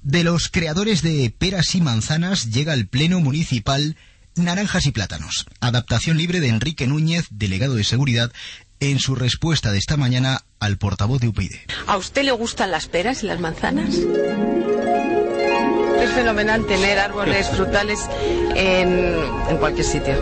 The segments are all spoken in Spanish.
De los creadores de Peras y Manzanas llega al Pleno Municipal Naranjas y Plátanos. Adaptación libre de Enrique Núñez, delegado de Seguridad, en su respuesta de esta mañana al portavoz de UPyD. ¿A usted le gustan las peras y las manzanas? Es fenomenal tener árboles frutales en cualquier sitio.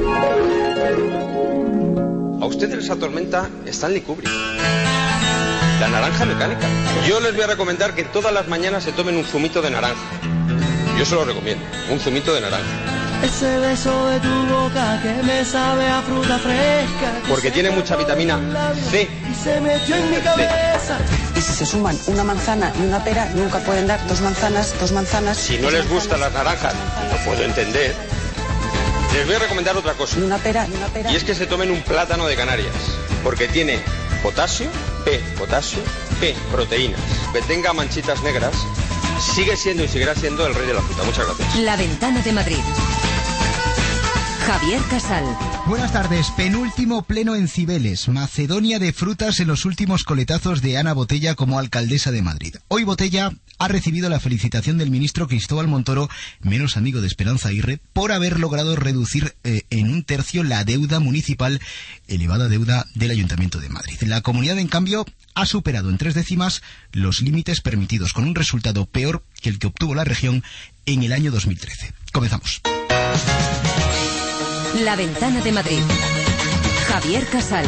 A ustedes les atormenta Stanley Kubrick, la naranja mecánica. Yo les voy a recomendar que todas las mañanas se tomen un zumito de naranja. Yo se lo recomiendo, un zumito de naranja. Ese beso de tu boca que me sabe a fruta fresca. Porque tiene mucha vitamina C. Y se metió en mi cabeza. Y si se suman una manzana y una pera, nunca pueden dar dos manzanas. Si no les gustan las naranjas, lo puedo entender. Les voy a recomendar otra cosa. Una pera. Y es que se tomen un plátano de Canarias. Porque tiene potasio, P, proteínas. Que tenga manchitas negras, sigue siendo y seguirá siendo el rey de la fruta. Muchas gracias. La Ventana de Madrid. Javier Casal. Buenas tardes. Penúltimo pleno en Cibeles. Macedonia de frutas en los últimos coletazos de Ana Botella como alcaldesa de Madrid. Hoy Botella ha recibido la felicitación del ministro Cristóbal Montoro, menos amigo de Esperanza Aguirre, por haber logrado reducir en un tercio la deuda municipal, elevada deuda del Ayuntamiento de Madrid. La comunidad, en cambio, ha superado en 3 décimas los límites permitidos, con un resultado peor que el que obtuvo la región en el año 2013. Comenzamos. La Ventana de Madrid. Javier Casal.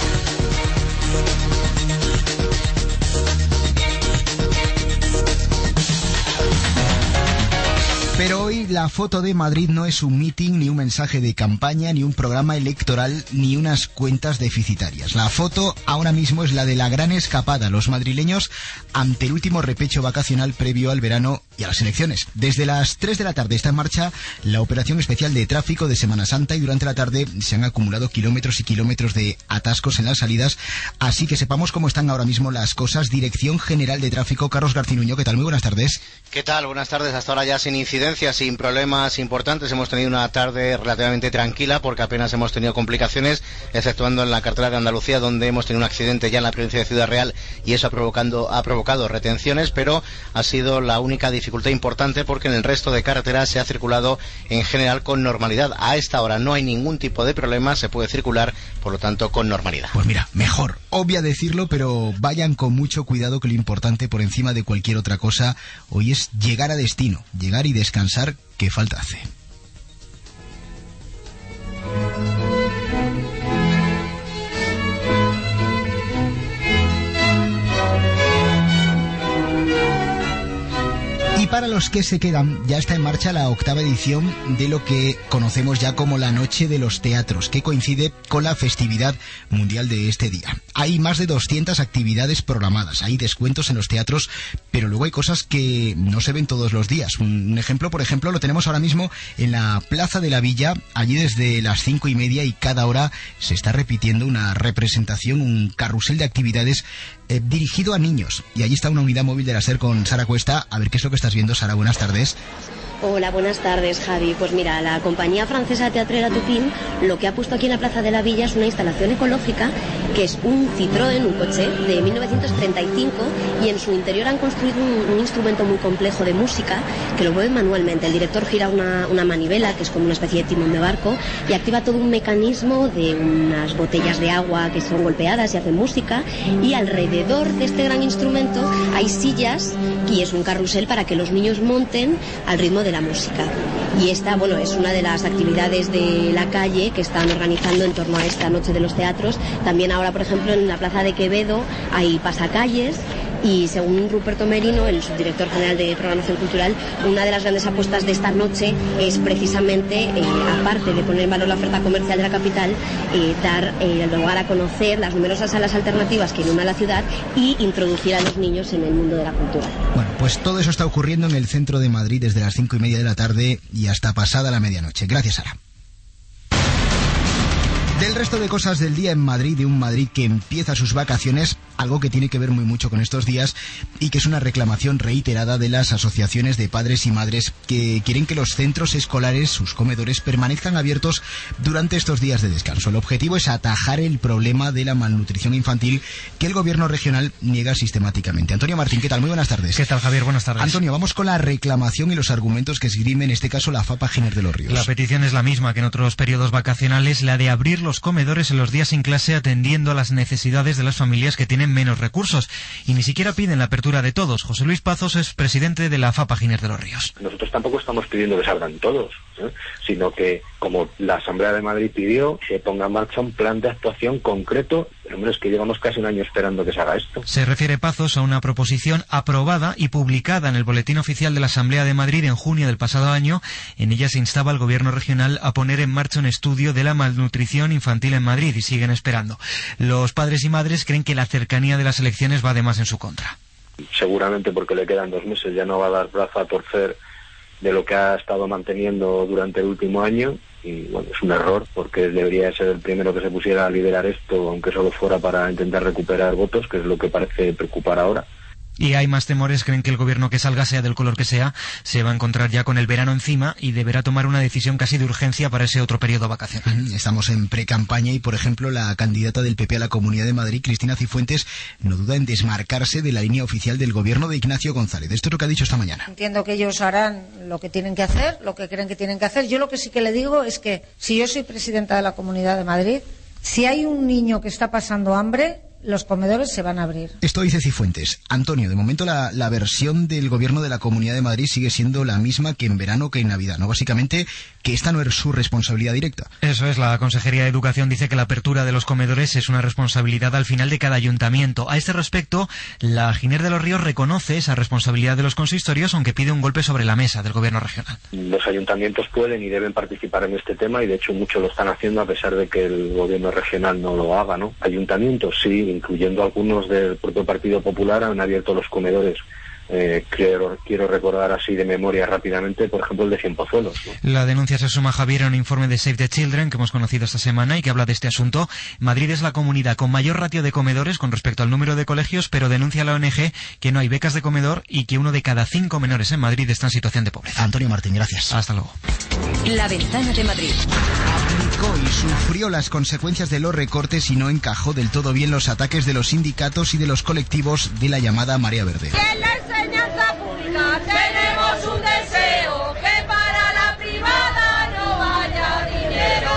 Pero hoy la foto de Madrid no es un mitin, ni un mensaje de campaña, ni un programa electoral, ni unas cuentas deficitarias. La foto ahora mismo es la de la gran escapada, los madrileños ante el último repecho vacacional previo al verano y a las elecciones. Desde las 3 de la tarde está en marcha la operación especial de tráfico de Semana Santa y durante la tarde se han acumulado kilómetros y kilómetros de atascos en las salidas. Así que sepamos cómo están ahora mismo las cosas. Dirección General de Tráfico, Carlos Garcinuño, ¿qué tal? Muy buenas tardes. ¿Qué tal? Buenas tardes. Hasta ahora ya sin incidencias, sin problemas importantes. Hemos tenido una tarde relativamente tranquila porque apenas hemos tenido complicaciones, exceptuando en la carretera de Andalucía, donde hemos tenido un accidente ya en la provincia de Ciudad Real y eso ha provocado retenciones, pero ha sido la única dificultad importante porque en el resto de carreteras se ha circulado en general con normalidad. A esta hora no hay ningún tipo de problema, se puede circular, por lo tanto, con normalidad. Pues mira, mejor. Obvia decirlo, pero vayan con mucho cuidado, que lo importante por encima de cualquier otra cosa hoy es llegar a destino, llegar y descansar, que falta hace. Y para los que se quedan, ya está en marcha la 8ª edición de lo que conocemos ya como la Noche de los Teatros, que coincide con la festividad mundial de este día. Hay más de 200 actividades programadas, hay descuentos en los teatros, pero luego hay cosas que no se ven todos los días. Un ejemplo, por ejemplo, lo tenemos ahora mismo en la Plaza de la Villa, allí desde las 5:30 y cada hora se está repitiendo una representación, un carrusel de actividades dirigido a niños. Y allí está una unidad móvil de la SER con Sara Cuesta. A ver qué es lo que estás viendo, Sara. Buenas tardes. Hola, buenas tardes, Javi. Pues mira, la compañía francesa Teatrera Tupin lo que ha puesto aquí en la Plaza de la Villa es una instalación ecológica que es un Citroën, un coche de 1935, y en su interior han construido un instrumento muy complejo de música que lo mueve manualmente. El director gira una manivela, que es como una especie de timón de barco, y activa todo un mecanismo de unas botellas de agua que son golpeadas y hacen música, y alrededor de este gran instrumento hay sillas y es un carrusel para que los niños monten al ritmo de la música. Y esta, bueno, es una de las actividades de la calle que están organizando en torno a esta Noche de los Teatros. También ahora, por ejemplo, en la Plaza de Quevedo hay pasacalles. Y según Ruperto Merino, el subdirector general de Programación Cultural, una de las grandes apuestas de esta noche es precisamente, aparte de poner en valor la oferta comercial de la capital, dar lugar a conocer las numerosas salas alternativas que inunda la ciudad y introducir a los niños en el mundo de la cultura. Bueno, pues todo eso está ocurriendo en el centro de Madrid desde las 5:30 de la tarde y hasta pasada la medianoche. Gracias, Sara. Del resto de cosas del día en Madrid, de un Madrid que empieza sus vacaciones, algo que tiene que ver muy mucho con estos días y que es una reclamación reiterada de las asociaciones de padres y madres que quieren que los centros escolares, sus comedores, permanezcan abiertos durante estos días de descanso. El objetivo es atajar el problema de la malnutrición infantil que el gobierno regional niega sistemáticamente. Antonio Martín, ¿qué tal? Muy buenas tardes. ¿Qué tal, Javier? Buenas tardes. Antonio, vamos con la reclamación y los argumentos que esgrime en este caso la FAPA Giner de los Ríos. La petición es la misma que en otros periodos vacacionales, la de abrir los comedores en los días sin clase atendiendo a las necesidades de las familias que tienen menos recursos. Y ni siquiera piden la apertura de todos. José Luis Pazos es presidente de la FAPA Giner de los Ríos. Nosotros tampoco estamos pidiendo que se abran todos, sino que, como la Asamblea de Madrid pidió, se ponga en marcha un plan de actuación concreto. Hombre, es que llevamos casi un año esperando que se haga esto. Se refiere Pazos a una proposición aprobada y publicada en el Boletín Oficial de la Asamblea de Madrid en junio del pasado año. En ella se instaba al gobierno regional a poner en marcha un estudio de la malnutrición infantil en Madrid y siguen esperando. Los padres y madres creen que la cercanía de las elecciones va además en su contra. Seguramente porque le quedan 2 meses ya no va a dar brazo a torcer de lo que ha estado manteniendo durante el último año. Y bueno, es un error porque debería ser el primero que se pusiera a liderar esto, aunque solo fuera para intentar recuperar votos, que es lo que parece preocupar ahora. Y hay más temores, creen que el gobierno que salga, sea del color que sea, se va a encontrar ya con el verano encima y deberá tomar una decisión casi de urgencia para ese otro periodo vacacional. Estamos en pre-campaña y, por ejemplo, la candidata del PP a la Comunidad de Madrid, Cristina Cifuentes, no duda en desmarcarse de la línea oficial del gobierno de Ignacio González. Esto es lo que ha dicho esta mañana. Entiendo que ellos harán lo que tienen que hacer, lo que creen que tienen que hacer. Yo lo que sí que le digo es que si yo soy presidenta de la Comunidad de Madrid, si hay un niño que está pasando hambre, los comedores se van a abrir. Esto dice Cifuentes. Antonio, de momento la versión del gobierno de la Comunidad de Madrid sigue siendo la misma que en verano, que en Navidad, ¿no? Básicamente, que esta no es su responsabilidad directa. Eso es, la Consejería de Educación dice que la apertura de los comedores es una responsabilidad al final de cada ayuntamiento. A este respecto, la Giner de los Ríos reconoce esa responsabilidad de los consistorios, aunque pide un golpe sobre la mesa del gobierno regional. Los ayuntamientos pueden y deben participar en este tema y de hecho muchos lo están haciendo a pesar de que el gobierno regional no lo haga, ¿no? Ayuntamientos sí, incluyendo algunos del propio Partido Popular, han abierto los comedores. Quiero recordar así de memoria rápidamente, por ejemplo, el de Cienpozuelos, ¿no? La denuncia se suma, Javier, a un informe de Save the Children que hemos conocido esta semana y que habla de este asunto. Madrid es la comunidad con mayor ratio de comedores con respecto al número de colegios, pero denuncia la ONG que no hay becas de comedor y que 1 de cada 5 menores en Madrid está en situación de pobreza. Antonio Martín, gracias. Hasta luego. La Ventana de Madrid. Aplicó y sufrió las consecuencias de los recortes y no encajó del todo bien los ataques de los sindicatos y de los colectivos de la llamada Marea Verde. En la enseñanza pública tenemos un deseo, que para la privada no haya dinero.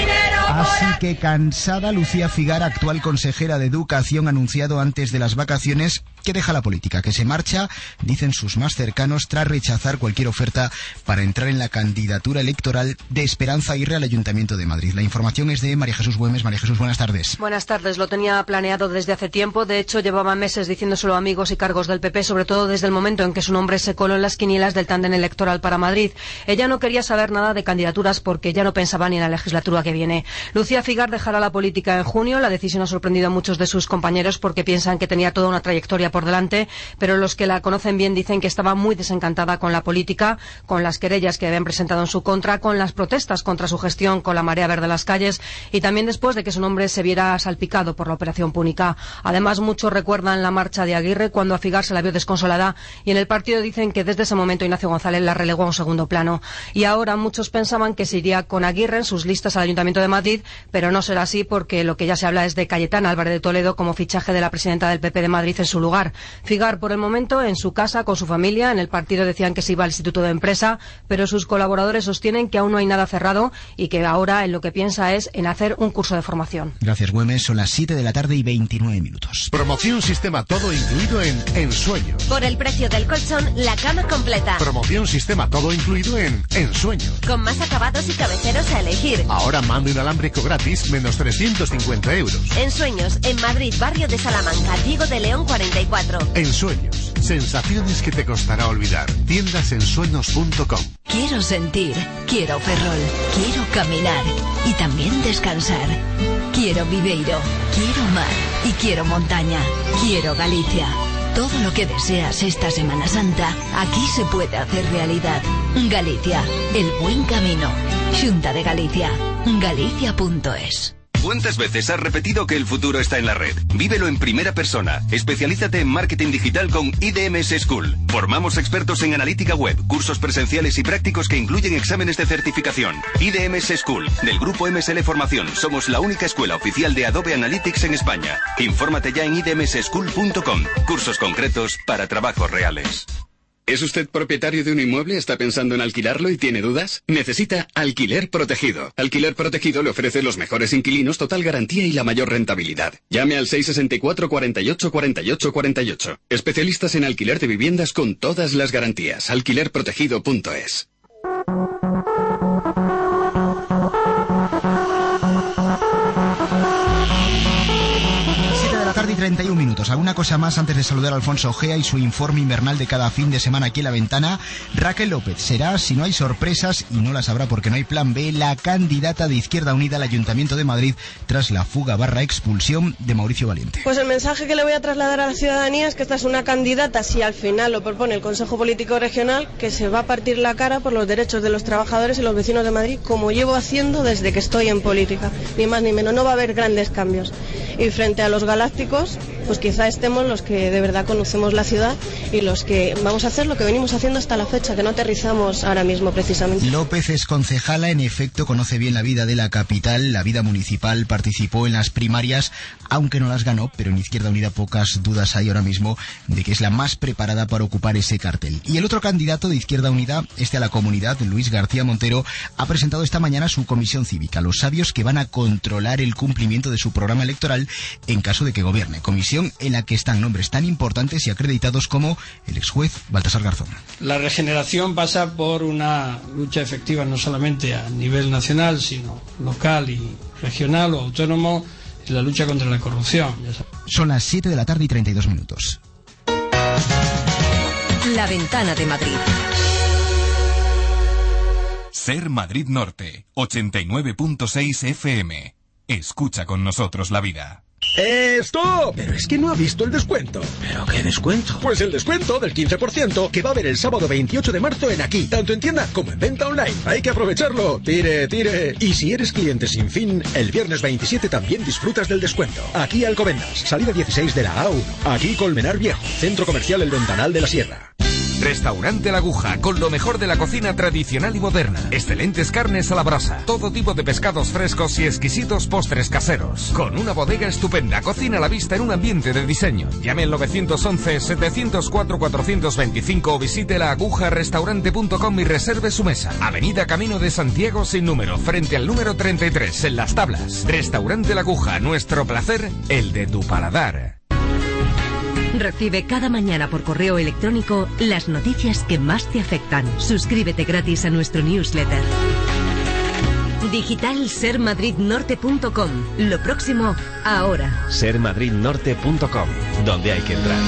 Así que cansada, Lucía Figar, actual consejera de Educación, ha anunciado antes de las vacaciones que deja la política, que se marcha, dicen sus más cercanos, tras rechazar cualquier oferta para entrar en la candidatura electoral de Esperanza Aguirre al Ayuntamiento de Madrid. La información es de María Jesús Güemes. María Jesús, buenas tardes. Buenas tardes. Lo tenía planeado desde hace tiempo. De hecho, llevaba meses diciéndoselo a amigos y cargos del PP, sobre todo desde el momento en que su nombre se coló en las quinielas del tándem electoral para Madrid. Ella no quería saber nada de candidaturas porque ya no pensaba ni en la legislatura que viene. Lucía Figar dejará la política en junio. La decisión ha sorprendido a muchos de sus compañeros porque piensan que tenía toda una trayectoria por delante, pero los que la conocen bien dicen que estaba muy desencantada con la política, con las querellas que habían presentado en su contra, con las protestas contra su gestión con la Marea Verde en las calles y también después de que su nombre se viera salpicado por la Operación Púnica. Además, muchos recuerdan la marcha de Aguirre cuando a Figar se la vio desconsolada y en el partido dicen que desde ese momento Ignacio González la relegó a un segundo plano. Y ahora muchos pensaban que se iría con Aguirre en sus listas al Ayuntamiento de Madrid, pero no será así porque lo que ya se habla es de Cayetana Álvarez de Toledo como fichaje de la presidenta del PP de Madrid en su lugar. Figar, por el momento, en su casa, con su familia. En el partido decían que se iba al Instituto de Empresa, pero sus colaboradores sostienen que aún no hay nada cerrado y que ahora en lo que piensa es en hacer un curso de formación. Gracias, Güemes. Son las 7 de la tarde y 29 minutos. Promoción Sistema todo incluido en Ensueños. Por el precio del colchón, la cama completa. Promoción Sistema todo incluido en Ensueños. Con más acabados y cabeceros a elegir. Ahora mando inalámbrico gratis, menos 350 euros. Ensueños, en Madrid, barrio de Salamanca, Diego de León 44. Ensueños, sensaciones que te costará olvidar. Tiendasensueños.com. Quiero sentir, quiero Ferrol, quiero caminar y también descansar. Quiero Viveiro, quiero mar y quiero montaña. Quiero Galicia. Todo lo que deseas esta Semana Santa, aquí se puede hacer realidad. Galicia, el buen camino. Xunta de Galicia, galicia.es. ¿Cuántas veces has repetido que el futuro está en la red? Vívelo en primera persona. Especialízate en marketing digital con IDMS School. Formamos expertos en analítica web, cursos presenciales y prácticos que incluyen exámenes de certificación. IDMS School, del grupo MSL Formación. Somos la única escuela oficial de Adobe Analytics en España. Infórmate ya en idmsschool.com. Cursos concretos para trabajos reales. ¿Es usted propietario de un inmueble? ¿Está pensando en alquilarlo y tiene dudas? Necesita Alquiler Protegido. Alquiler Protegido le ofrece los mejores inquilinos, total garantía y la mayor rentabilidad. Llame al 664 48 48 48. Especialistas en alquiler de viviendas con todas las garantías. Alquilerprotegido.es. Tarde y 31 minutos. ¿Alguna cosa más antes de saludar a Alfonso Ojea y su informe invernal de cada fin de semana aquí en La Ventana? Raquel López será, si no hay sorpresas, y no las habrá porque no hay plan B, la candidata de Izquierda Unida al Ayuntamiento de Madrid tras la fuga / expulsión de Mauricio Valiente. Pues el mensaje que le voy a trasladar a la ciudadanía es que esta es una candidata, si al final lo propone el Consejo Político Regional, que se va a partir la cara por los derechos de los trabajadores y los vecinos de Madrid, como llevo haciendo desde que estoy en política. Ni más ni menos, no va a haber grandes cambios. Y frente a los galácticos, pues quizá estemos los que de verdad conocemos la ciudad y los que vamos a hacer lo que venimos haciendo hasta la fecha, que no aterrizamos ahora mismo precisamente. López es concejala, en efecto conoce bien la vida de la capital, la vida municipal, participó en las primarias, aunque no las ganó, pero en Izquierda Unida pocas dudas hay ahora mismo de que es la más preparada para ocupar ese cartel. Y el otro candidato de Izquierda Unida, a la comunidad, Luis García Montero, ha presentado esta mañana su comisión cívica, los sabios que van a controlar el cumplimiento de su programa electoral en caso de que gobierne. Comisión en la que están nombres tan importantes y acreditados como el exjuez Baltasar Garzón. La regeneración pasa por una lucha efectiva no solamente a nivel nacional, sino local y regional o autónomo, en la lucha contra la corrupción. Son las 7 de la tarde y 32 minutos. La Ventana de Madrid. Ser Madrid Norte, 89.6 FM. Escucha con nosotros la vida. ¡Stop! Pero es que no ha visto el descuento. ¿Pero qué descuento? Pues el descuento del 15% que va a haber el sábado 28 de marzo en Aquí, tanto en tienda como en venta online. Hay que aprovecharlo. Tire, tire. Y si eres cliente sin fin, el viernes 27 también disfrutas del descuento. Aquí Alcobendas, salida 16 de la A1. Aquí Colmenar Viejo, centro comercial El Ventanal de la Sierra. Restaurante La Aguja, con lo mejor de la cocina tradicional y moderna. Excelentes carnes a la brasa, todo tipo de pescados frescos y exquisitos postres caseros. Con una bodega estupenda, cocina a la vista en un ambiente de diseño. Llame al 911-704-425 o visite laagujarestaurante.com y reserve su mesa. Avenida Camino de Santiago sin número, frente al número 33, en Las Tablas. Restaurante La Aguja, nuestro placer, el de tu paladar. Recibe cada mañana por correo electrónico las noticias que más te afectan. Suscríbete gratis a nuestro newsletter. Digital sermadridnorte.com. Lo próximo, ahora. Sermadridnorte.com, donde hay que entrar.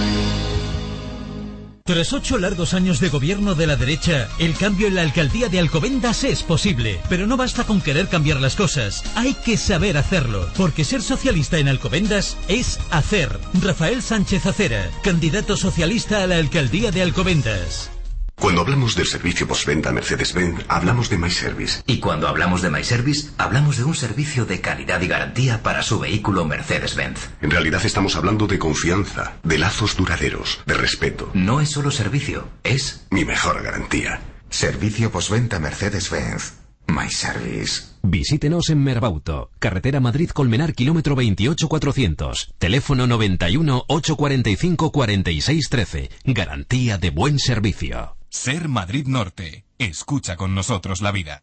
Tras 8 largos años de gobierno de la derecha, el cambio en la alcaldía de Alcobendas es posible. Pero no basta con querer cambiar las cosas, hay que saber hacerlo. Porque ser socialista en Alcobendas es hacer. Rafael Sánchez Acera, candidato socialista a la alcaldía de Alcobendas. Cuando hablamos del servicio postventa Mercedes-Benz, hablamos de MyService. Y cuando hablamos de MyService, hablamos de un servicio de calidad y garantía para su vehículo Mercedes-Benz. En realidad estamos hablando de confianza, de lazos duraderos, de respeto. No es solo servicio, es mi mejor garantía. Servicio postventa Mercedes-Benz. MyService. Visítenos en Merbauto, carretera Madrid-Colmenar, kilómetro 28400. Teléfono 91 845 4613. Garantía de buen servicio. Ser Madrid Norte. Escucha con nosotros la vida.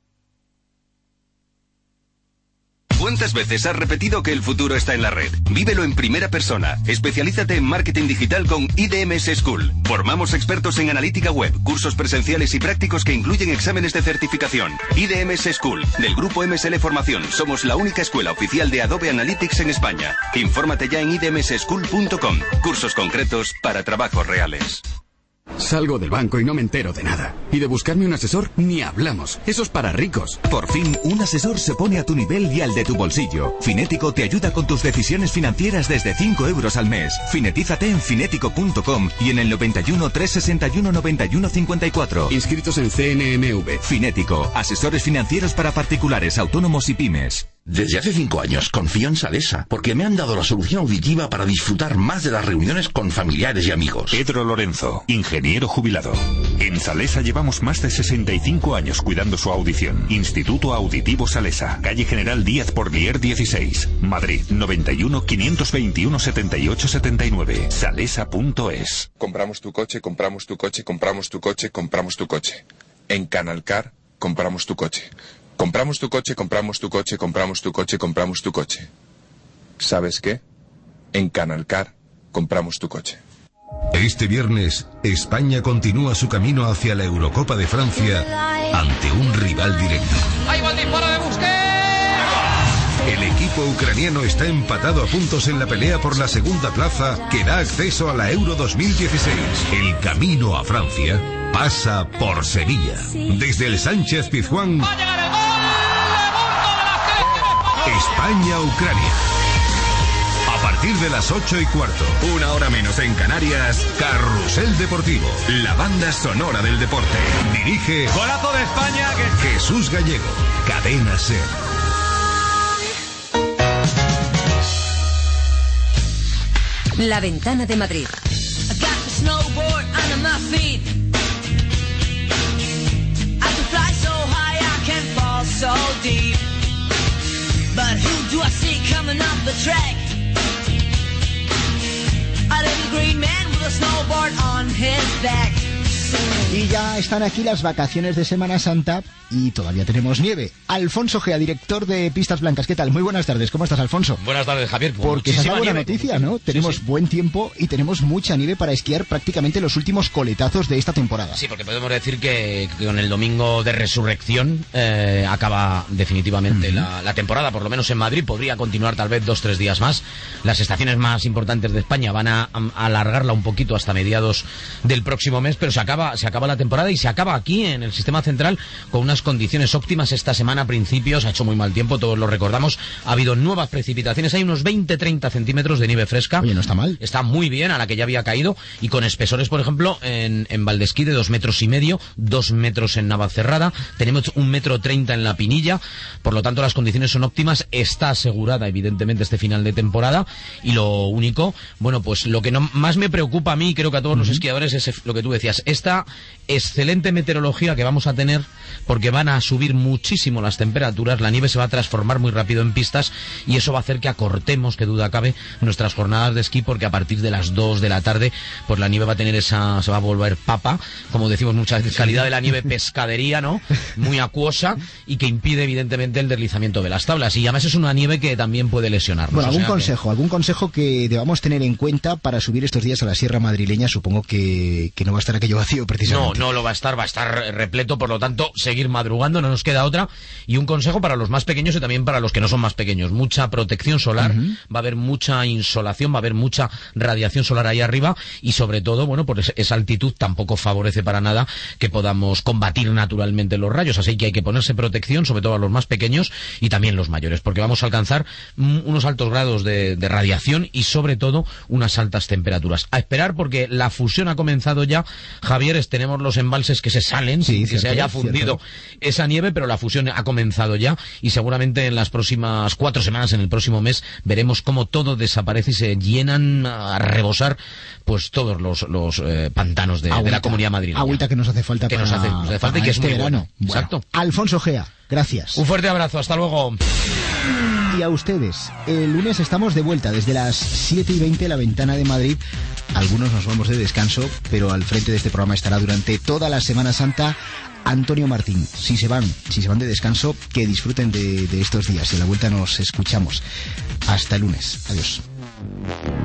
¿Cuántas veces has repetido que el futuro está en la red? Vívelo en primera persona. Especialízate en marketing digital con IDMS School. Formamos expertos en analítica web, cursos presenciales y prácticos que incluyen exámenes de certificación. IDMS School, del grupo MSL Formación. Somos la única escuela oficial de Adobe Analytics en España. Infórmate ya en idmsschool.com. Cursos concretos para trabajos reales. Salgo del banco y no me entero de nada. Y de buscarme un asesor, ni hablamos. Eso es para ricos. Por fin, un asesor se pone a tu nivel y al de tu bolsillo. Finético te ayuda con tus decisiones financieras desde 5 euros al mes. Finetízate en finético.com y en el 91 361 91 54. Inscritos en CNMV. Finético, asesores financieros para particulares, autónomos y pymes. Desde hace 5 años confío en Salesa, porque me han dado la solución auditiva para disfrutar más de las reuniones con familiares y amigos. Pedro Lorenzo, ingeniero jubilado. En Salesa llevamos más de 65 años cuidando su audición. Instituto Auditivo Salesa, calle General Díaz Porlier 16, Madrid, 91 521 78 79. Salesa.es. Compramos tu coche, compramos tu coche, compramos tu coche, compramos tu coche. En Canalcar, compramos tu coche. Compramos tu coche, compramos tu coche, compramos tu coche, compramos tu coche. ¿Sabes qué? En Canalcar, compramos tu coche. Este viernes, España continúa su camino hacia la Eurocopa de Francia ante un rival directo. ¡Ahí va el disparo de Busquets! El equipo ucraniano está empatado a puntos en la pelea por la segunda plaza que da acceso a la Euro 2016. El camino a Francia pasa por Sevilla. Desde el Sánchez Pizjuán, España-Ucrania. A partir de las 8:15, 1 hora menos en Canarias, Carrusel Deportivo, la banda sonora del deporte. Dirige Golazo de España. Jesús Gallego, Cadena SER. La Ventana de Madrid. So deep, but who do I see coming up the track? A little green man with a snowboard on his back. Y ya están aquí las vacaciones de Semana Santa y todavía tenemos nieve. Alfonso Gea, director de Pistas Blancas. ¿Qué tal? Muy buenas tardes. ¿Cómo estás, Alfonso? Buenas tardes, Javier. Porque esa es la buena noticia, ¿no? Tenemos sí. buen tiempo y tenemos mucha nieve para esquiar prácticamente los últimos coletazos de esta temporada. Sí, porque podemos decir que con el domingo de resurrección acaba definitivamente la temporada, por lo menos en Madrid. Podría continuar tal vez 2-3 días más. Las estaciones más importantes de España van a alargarla un poquito hasta mediados del próximo mes, pero se acaba la temporada y se acaba aquí en el sistema central con unas condiciones óptimas. Esta semana a principios ha hecho muy mal tiempo, todos lo recordamos, ha habido nuevas precipitaciones, hay unos 20-30 centímetros de nieve fresca. Oye, no está mal. Está muy bien, a la que ya había caído, y con espesores, por ejemplo, en Valdesquí de 2,5 metros, 2 metros en Navacerrada, tenemos 1,30 metros en La Pinilla, por lo tanto las condiciones son óptimas, está asegurada evidentemente este final de temporada, y lo único, bueno, pues lo que más me preocupa a mí, y creo que a todos los esquiadores, es lo que tú decías, esta excelente meteorología que vamos a tener, porque van a subir muchísimo las temperaturas, la nieve se va a transformar muy rápido en pistas y eso va a hacer que acortemos, que duda cabe, nuestras jornadas de esquí, porque a partir de las 2 de la tarde pues la nieve va a tener se va a volver papa, como decimos muchas veces, calidad de la nieve pescadería, ¿no? Muy acuosa y que impide evidentemente el deslizamiento de las tablas, y además es una nieve que también puede lesionarnos. Bueno, algún consejo que debamos tener en cuenta para subir estos días a la Sierra Madrileña. Supongo que no va a estar aquello vacío precisamente. No lo va a estar repleto, por lo tanto seguir madrugando, no nos queda otra. Y un consejo para los más pequeños y también para los que no son más pequeños: mucha protección solar, va a haber mucha insolación, va a haber mucha radiación solar ahí arriba, y sobre todo, bueno, pues esa altitud tampoco favorece para nada que podamos combatir naturalmente los rayos, así que hay que ponerse protección, sobre todo a los más pequeños y también los mayores, porque vamos a alcanzar unos altos grados de radiación y sobre todo unas altas temperaturas. A esperar, porque la fusión ha comenzado ya, Javier, tenemos los embalses que se salen, que se haya fundido esa nieve, pero la fusión ha comenzado ya, y seguramente en las próximas 4 semanas, en el próximo mes, veremos cómo todo desaparece y se llenan a rebosar pues todos los pantanos de la Comunidad madrileña. Agüita que nos hace falta nos hace falta y que es muy verano. Bueno. Exacto. Alfonso Gea, gracias. Un fuerte abrazo, hasta luego. Y a ustedes, el lunes estamos de vuelta desde las 7:20, La Ventana de Madrid. Algunos nos vamos de descanso, pero al frente de este programa estará durante toda la Semana Santa Antonio Martín. Si se van de descanso, que disfruten de estos días, y a la vuelta nos escuchamos. Hasta el lunes. Adiós.